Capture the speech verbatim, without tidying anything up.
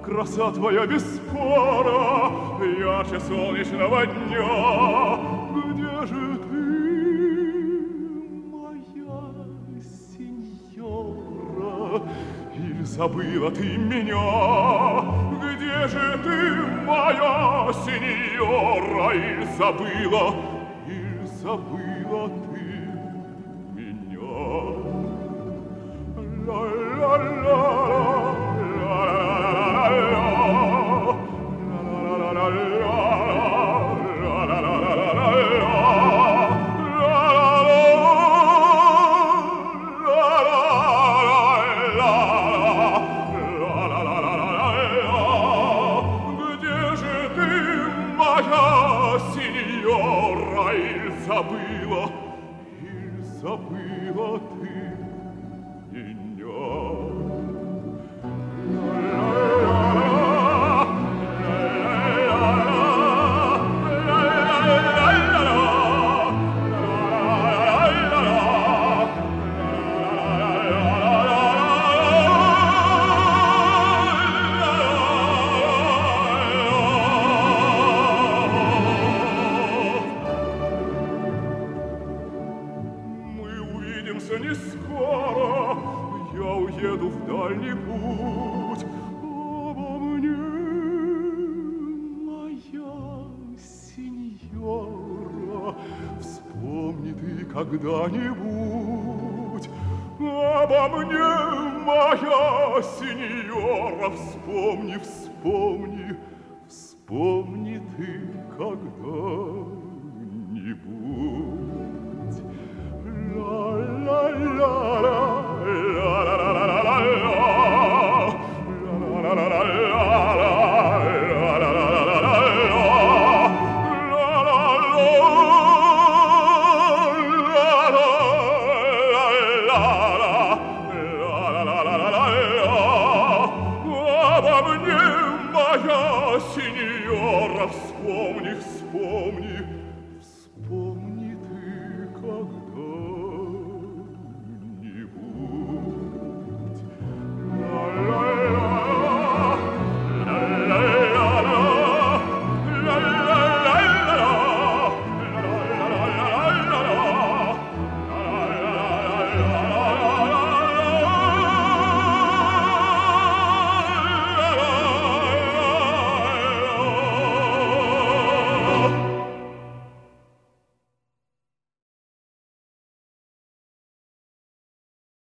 Краса твоя бесспора, ярче солнечного дня. Где же ты, моя сеньора? Или забыла ты меня? Где же ты, моя сеньора? Или забыла, или забыла ты меня? Ла-ла-ла. Забыла, или забыла ты меня? Не скоро я уеду в дальний путь. Обо мне, моя сеньора, вспомни ты когда-нибудь. Обо мне, моя сеньора, вспомни, вспомни, вспомни ты когда-нибудь.